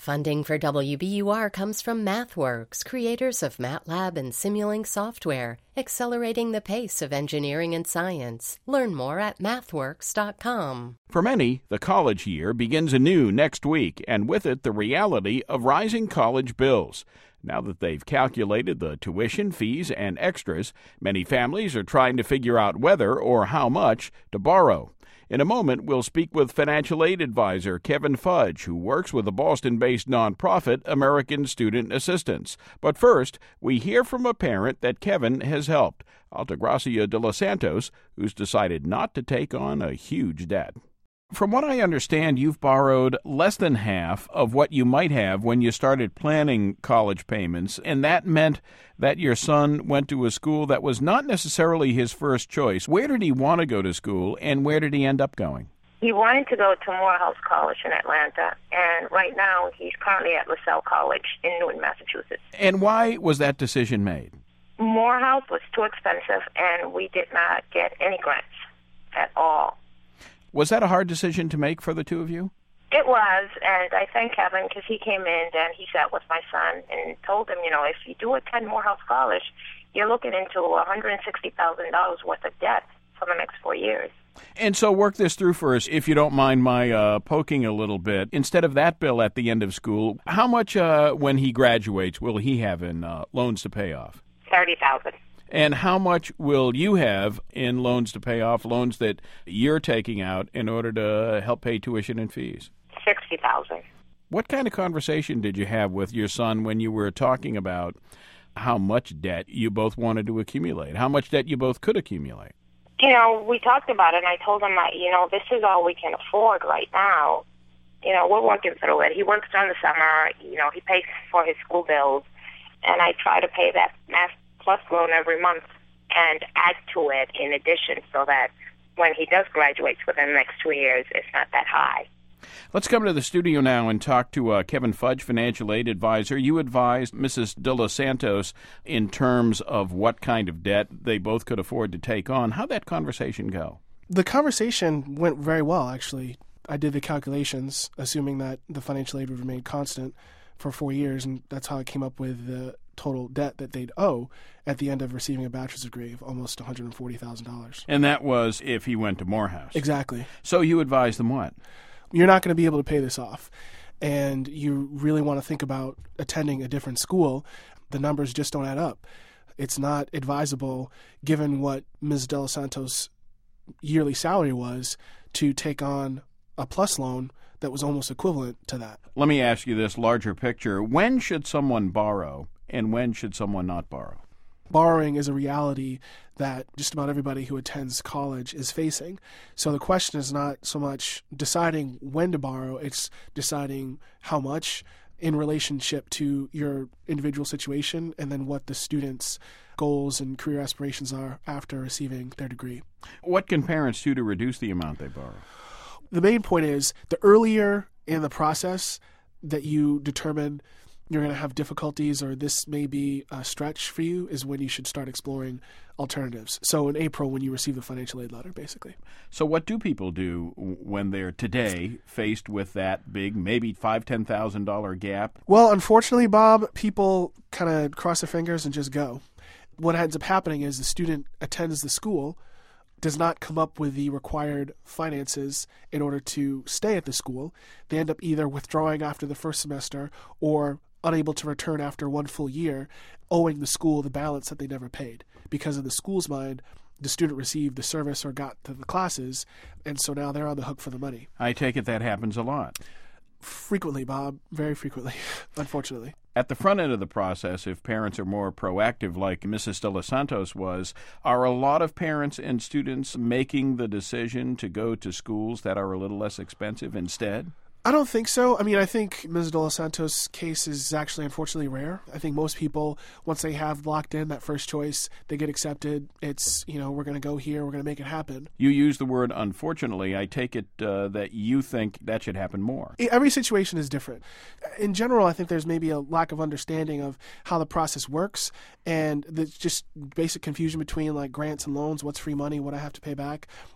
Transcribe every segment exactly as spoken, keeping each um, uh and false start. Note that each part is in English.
Funding for W B U R comes from MathWorks, creators of MATLAB and Simulink software, accelerating the pace of engineering and science. Learn more at mathworks dot com. For many, the college year begins anew next week, and with it the reality of rising college bills. Now that they've calculated the tuition, fees, and extras, many families are trying to figure out whether or how much to borrow. In a moment, we'll speak with financial aid advisor Kevin Fudge, who works with the Boston-based nonprofit American Student Assistance. But first, we hear from a parent that Kevin has helped, Altagracia de los Santos, who's decided not to take on a huge debt. From what I understand, you've borrowed less than half of what you might have when you started planning college payments, and that meant that your son went to a school that was not necessarily his first choice. Where did he want to go to school, and where did he end up going? He wanted to go to Morehouse College in Atlanta, and right now he's currently at LaSalle College in Newton, Massachusetts. And why was that decision made? Morehouse was too expensive, and we did not get any grants at all. Was that a hard decision to make for the two of you? It was, and I thank Kevin because he came in and he sat with my son and told him, you know, if you do attend Morehouse College, you're looking into one hundred sixty thousand dollars worth of debt for the next four years. And so work this through for us, if you don't mind my uh, poking a little bit. Instead of that bill at the end of school, how much uh, when he graduates will he have in uh, loans to pay off? thirty thousand dollars. And how much will you have in loans to pay off, loans that you're taking out in order to help pay tuition and fees? sixty thousand dollars. What kind of conversation did you have with your son when you were talking about how much debt you both wanted to accumulate, how much debt you both could accumulate? You know, we talked about it, and I told him that, you know, this is all we can afford right now. You know, we're working through it. He works during the summer. You know, he pays for his school bills, and I try to pay that Mass Plus loan every month and add to it in addition so that when he does graduate within the next two years, it's not that high. Let's come to the studio now and talk to uh, Kevin Fudge, financial aid advisor. You advised Missus de los Santos in terms of what kind of debt they both could afford to take on. How'd that conversation go? The conversation went very well, actually. I did the calculations, assuming that the financial aid would remain constant for four years, and that's how I came up with the total debt that they'd owe at the end of receiving a bachelor's degree of almost one hundred forty thousand dollars. And that was if he went to Morehouse. Exactly. So you advised them what? You're not going to be able to pay this off, and you really want to think about attending a different school. The numbers just don't add up. It's not advisable, given what Miz De Los Santos' yearly salary was, to take on a PLUS loan that was almost equivalent to that. Let me ask you this larger picture. When should someone borrow, and when should someone not borrow? Borrowing is a reality that just about everybody who attends college is facing. So the question is not so much deciding when to borrow, it's deciding how much in relationship to your individual situation and then what the student's goals and career aspirations are after receiving their degree. What can parents do to reduce the amount they borrow? The main point is the earlier in the process that you determine you're going to have difficulties or this may be a stretch for you is when you should start exploring alternatives. So in April, when you receive the financial aid letter, basically. So what do people do when they're today faced with that big, maybe five thousand dollars, ten thousand dollars gap? Well, unfortunately, Bob, people kind of cross their fingers and just go. What ends up happening is the student attends the school, does not come up with the required finances in order to stay at the school. They end up either withdrawing after the first semester or unable to return after one full year, owing the school the balance that they never paid. Because in the school's mind, the student received the service or got to the classes, and so now they're on the hook for the money. I take it that happens a lot. Frequently, Bob. Very frequently, unfortunately. At the front end of the process, if parents are more proactive like Missus De Los Santos was, are a lot of parents and students making the decision to go to schools that are a little less expensive instead? I don't think so. I mean, I think Miz De Los Santos' case is actually unfortunately rare. I think most people, once they have locked in that first choice, they get accepted. It's, you know, we're going to go here, we're going to make it happen. You use the word unfortunately. I take it uh, that you think that should happen more. Every situation is different. In general, I think there's maybe a lack of understanding of how the process works, and there's just basic confusion between like grants and loans, what's free money, what I have to pay back.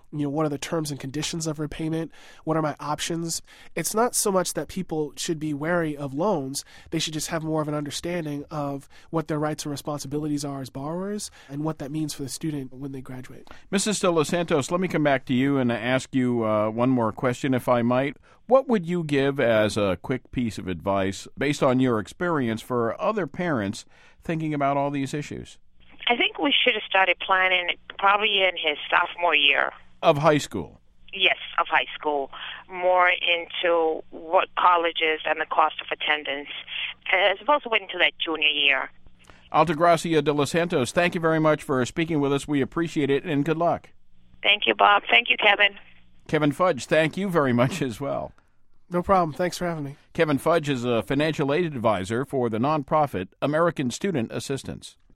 You know, what are the terms and conditions of repayment? What are my options? It's not so much that people should be wary of loans. They should just have more of an understanding of what their rights and responsibilities are as borrowers and what that means for the student when they graduate. Missus De Los Santos, let me come back to you and ask you uh, one more question, if I might. What would you give as a quick piece of advice, based on your experience, for other parents thinking about all these issues? I think we should have started planning probably in his sophomore year. Of high school? Yes, of high school. More into what colleges and the cost of attendance, as opposed to waiting until that junior year. Altagracia De Los Santos, thank you very much for speaking with us. We appreciate it, and good luck. Thank you, Bob. Thank you, Kevin. Kevin Fudge, thank you very much as well. No problem. Thanks for having me. Kevin Fudge is a financial aid advisor for the nonprofit American Student Assistance.